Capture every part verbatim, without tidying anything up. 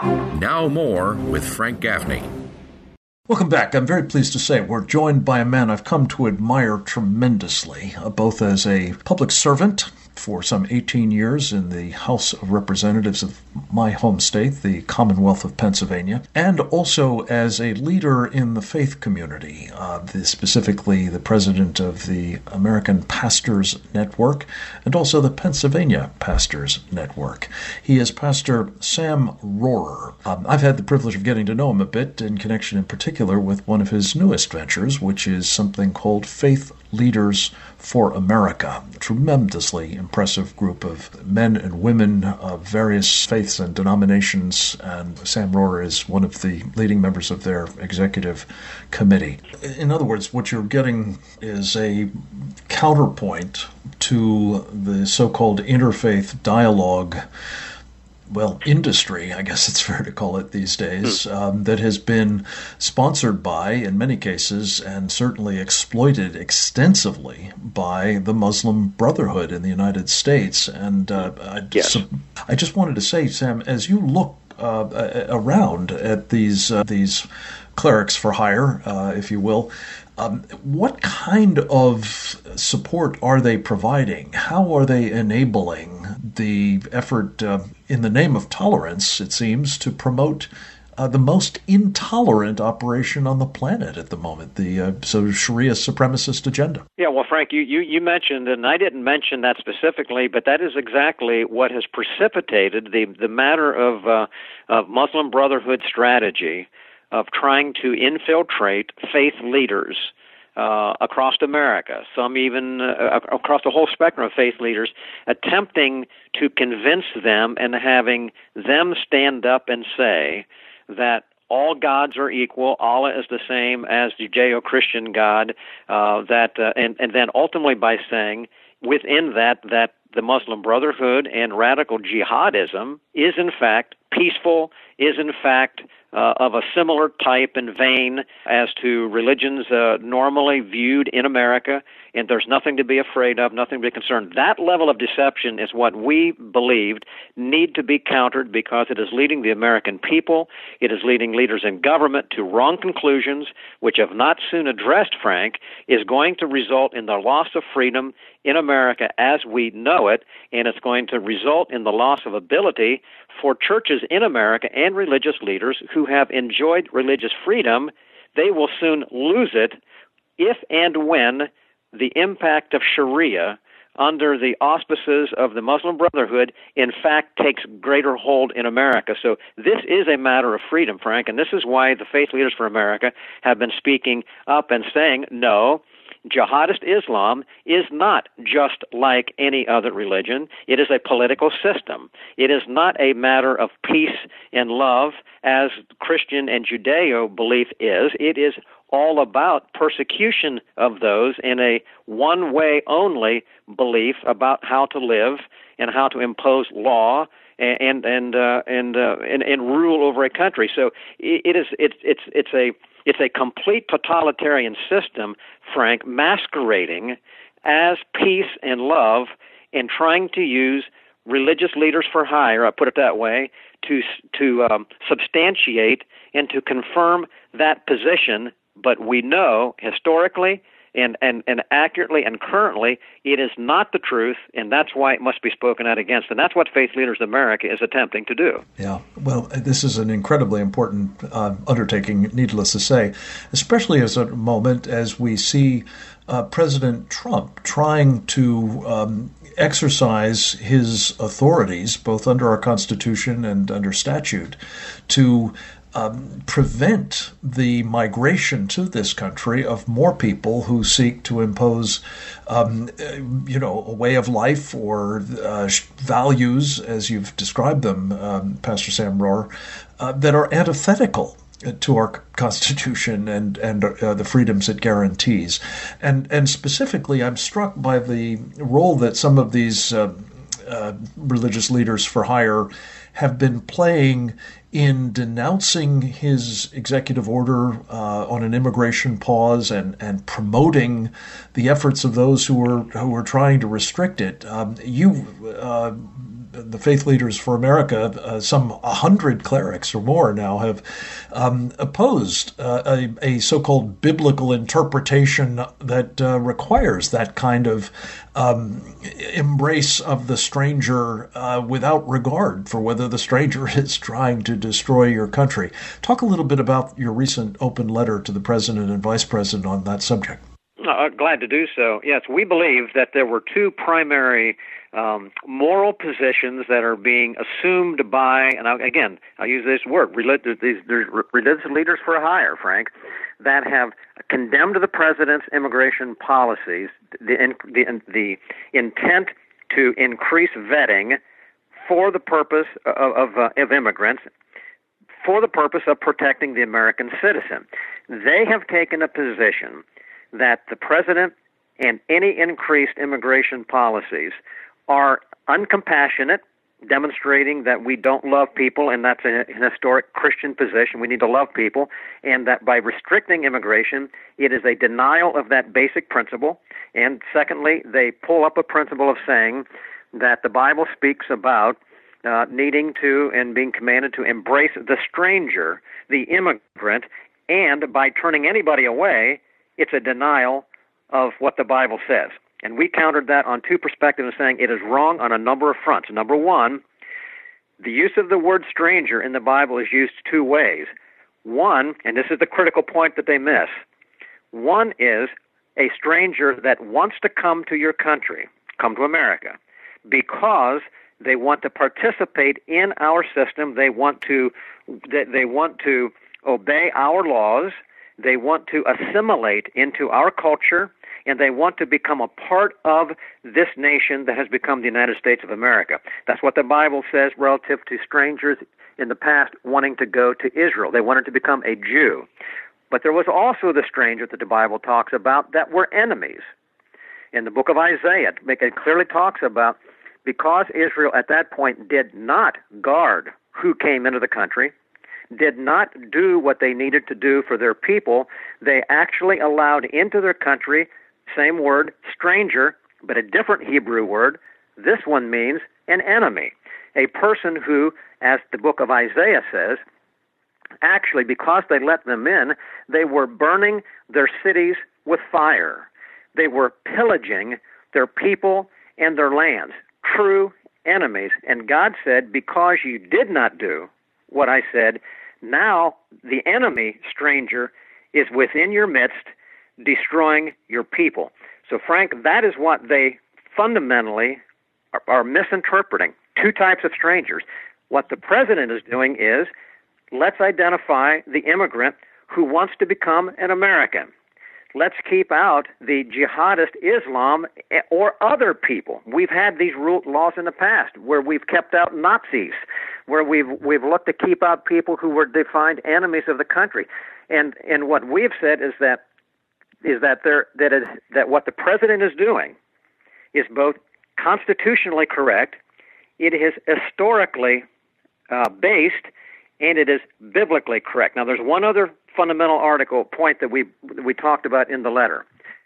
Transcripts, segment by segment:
Now more with Frank Gaffney. Welcome back. I'm very pleased to say we're joined by a man I've come to admire tremendously, uh, both as a public servant for some eighteen years in the House of Representatives of my home state, the Commonwealth of Pennsylvania, and also as a leader in the faith community, uh, the, specifically the president of the American Pastors Network and also the Pennsylvania Pastors Network. He is Pastor Sam Rohrer. Um, I've had the privilege of getting to know him a bit in connection in particular with one of his newest ventures, which is something called Faith Leaders for America, a tremendously impressive group of men and women of various faiths and denominations, and Sam Rohrer is one of the leading members of their executive committee. In other words, what you're getting is a counterpoint to the so-called interfaith dialogue, well, industry, I guess it's fair to call it these days, um, that has been sponsored by, in many cases, and certainly exploited extensively by the Muslim Brotherhood in the United States. And uh, I, yes. so I just wanted to say, Sam, as you look uh, around at these uh, these clerics for hire, uh, if you will, Um, what kind of support are they providing? How are they enabling the effort uh, in the name of tolerance, it seems, to promote uh, the most intolerant operation on the planet at the moment, the uh, so Sharia supremacist agenda? Yeah, well, Frank, you, you, you mentioned, and I didn't mention that specifically, but that is exactly what has precipitated the, the matter of, uh, of Muslim Brotherhood strategy of trying to infiltrate faith leaders uh, across America, some even uh, across the whole spectrum of faith leaders, attempting to convince them and having them stand up and say that all gods are equal, Allah is the same as Judeo-Christian God, uh, that uh, and, and then ultimately by saying within that that the Muslim Brotherhood and radical jihadism is in fact peaceful, is in fact uh, of a similar type and vein as to religions uh, normally viewed in America, and there's nothing to be afraid of, nothing to be concerned. That level of deception is what we believed need to be countered because it is leading the American people, it is leading leaders in government to wrong conclusions, which if not soon addressed, Frank, is going to result in the loss of freedom in America as we know it, and it's going to result in the loss of ability for churches in America and religious leaders who have enjoyed religious freedom. They will soon lose it if and when the impact of Sharia under the auspices of the Muslim Brotherhood in fact takes greater hold in America. So this is a matter of freedom, Frank, and this is why the Faith Leaders for America have been speaking up and saying, no, jihadist Islam is not just like any other religion. It is a political system. It is not a matter of peace and love as Christian and Judeo belief is. It is all about persecution of those in a one-way only belief about how to live and how to impose law and and uh, and, uh, and and rule over a country. So it is it's it's it's a it's a complete totalitarian system, Frank, masquerading as peace and love and trying to use religious leaders for hire, I put it that way, to to um, substantiate and to confirm that position. But we know historically and, and, and accurately and currently it is not the truth, and that's why it must be spoken out against. And that's what Faith Leaders America is attempting to do. Yeah, well, this is an incredibly important uh, undertaking, needless to say, especially as a moment as we see uh, President Trump trying to um, exercise his authorities, both under our Constitution and under statute, to Um, prevent the migration to this country of more people who seek to impose, um, you know, a way of life or uh, values, as you've described them, um, Pastor Sam Rohrer, uh, that are antithetical to our Constitution and and uh, the freedoms it guarantees. And and specifically, I'm struck by the role that some of these uh, uh, religious leaders for hire have been playing in denouncing his executive order uh, on an immigration pause and, and promoting the efforts of those who were who were trying to restrict it. Um, you uh, the Faith Leaders for America, uh, some one hundred clerics or more now have um, opposed uh, a, a so-called biblical interpretation that uh, requires that kind of um, embrace of the stranger uh, without regard for whether the stranger is trying to destroy your country. Talk a little bit about your recent open letter to the President and Vice President on that subject. Uh, glad to do so. Yes, we believe that there were two primary um, moral positions that are being assumed by, and I, again, I use this word, religious, these religious leaders for hire, Frank, that have condemned the president's immigration policies, the, the, the intent to increase vetting for the purpose of, of, uh, of immigrants, for the purpose of protecting the American citizen. They have taken a position that the president and any increased immigration policies are uncompassionate, demonstrating that we don't love people, and that's a, an historic Christian position. We need to love people, and that by restricting immigration, it is a denial of that basic principle. And secondly, they pull up a principle of saying that the Bible speaks about uh, needing to and being commanded to embrace the stranger, the immigrant, and by turning anybody away, it's a denial of what the Bible says. And we countered that on two perspectives, saying it is wrong on a number of fronts. Number one, the use of the word stranger in the Bible is used two ways. One, and this is the critical point that they miss, one is a stranger that wants to come to your country, come to America, because they want to participate in our system. They want to, they want to obey our laws. They want to assimilate into our culture, and they want to become a part of this nation that has become the United States of America. That's what the Bible says relative to strangers in the past wanting to go to Israel. They wanted to become a Jew. But there was also the stranger that the Bible talks about that were enemies. In the book of Isaiah, it clearly talks about because Israel at that point did not guard who came into the country, did not do what they needed to do for their people, they actually allowed into their country, same word, stranger, but a different Hebrew word. This one means an enemy, a person who, as the book of Isaiah says, actually, because they let them in, they were burning their cities with fire. They were pillaging their people and their lands, true enemies. And God said, because you did not do what I said, now the enemy, stranger, is within your midst, destroying your people. So, Frank, that is what they fundamentally are, are misinterpreting. Two types of strangers. What the president is doing is, let's identify the immigrant who wants to become an American. Let's keep out the jihadist Islam or other people. We've had these rule, laws in the past where we've kept out Nazis, where we've we've looked to keep out people who were defined enemies of the country. And and what we've said is that is that there that is that what the president is doing is both constitutionally correct, it is historically uh, based, and it is biblically correct. Now, there's one other fundamental article point that we we talked about in the letter.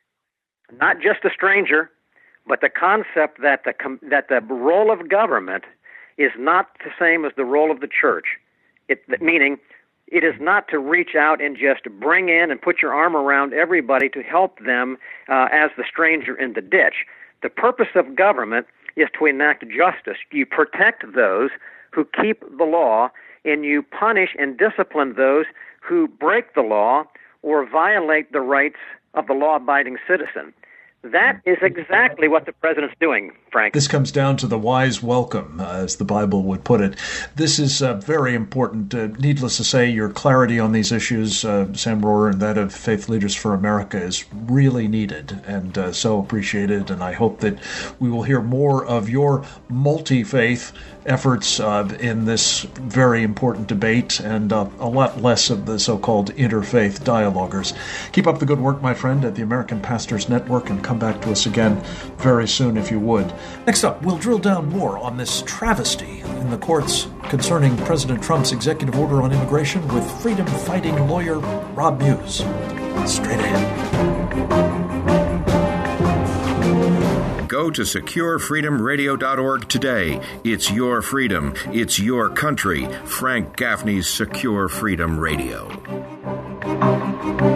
Not just a stranger, but the concept that the that the role of government is not the same as the role of the church. It meaning it is not to reach out and just bring in and put your arm around everybody to help them uh, as the stranger in the ditch. The purpose of government is to enact justice. You protect those who keep the law, and you punish and discipline those who break the law or violate the rights of the law-abiding citizen. That is exactly what the president's doing, Frank. This comes down to the wise welcome, uh, as the Bible would put it. This is uh, very important. Uh, needless to say, your clarity on these issues, uh, Sam Rohrer, and that of Faith Leaders for America is really needed and uh, so appreciated. And I hope that we will hear more of your multi-faith efforts uh, in this very important debate and uh, a lot less of the so-called interfaith dialoguers. Keep up the good work, my friend, at the American Pastors Network, and come back to us again very soon if you would. Next up, we'll drill down more on this travesty in the courts concerning President Trump's executive order on immigration with freedom-fighting lawyer Rob Muse. Straight ahead. Go to secure freedom radio dot org today. It's your freedom. It's your country. Frank Gaffney's Secure Freedom Radio.